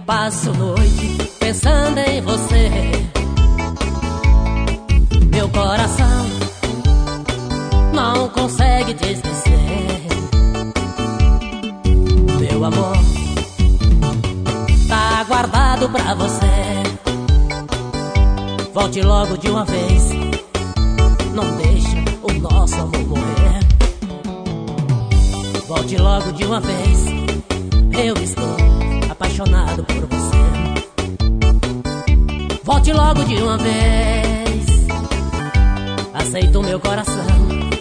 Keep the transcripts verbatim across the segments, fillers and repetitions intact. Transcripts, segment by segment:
Passo noite pensando em você. Meu coração não consegue te esquecer. Meu amor tá guardado pra você. Volte logo de uma vez, não deixa o nosso amor morrer. Volte logo de uma vez, eu estou apaixonado por você. Volte logo de uma vez, aceita o meu coração.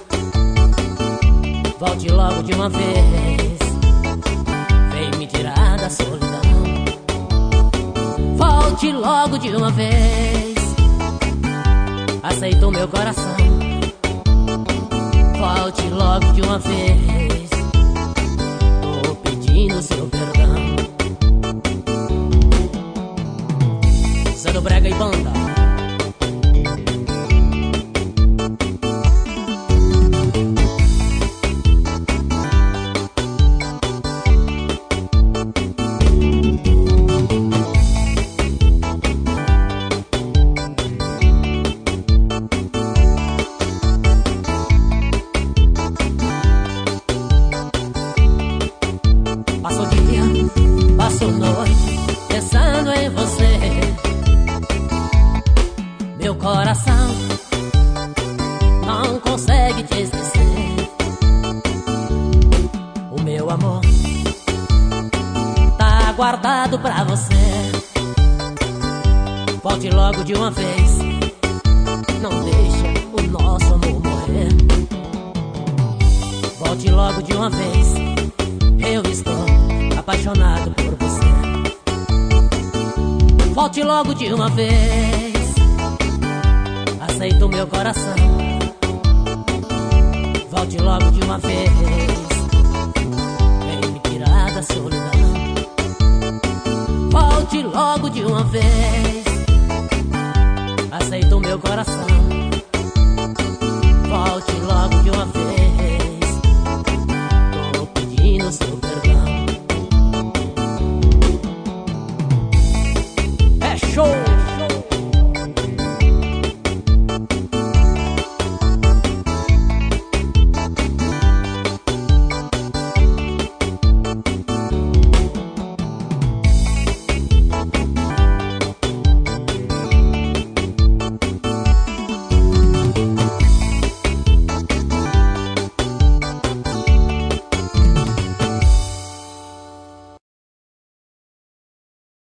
Volte logo de uma vez, vem me tirar da solidão. Volte logo de uma vez, aceita o meu coração. Volte logo de uma vez, tô pedindo seu perdão. Zé do Brega e Banda. Passo dia, passo noite pensando em você. Meu coração não consegue te esquecer. O meu amor tá guardado pra você. Volte logo de uma vez, não deixa o nosso amor morrer. Volte logo de uma vez, eu estou apaixonado por você. Volte logo de uma vez, aceita o meu coração. Volte logo de uma vez, vem me tirar da solidão. Volte logo de uma vez, aceita o meu coração. Volte logo de uma vez, tô pedindo seu perdão. É show!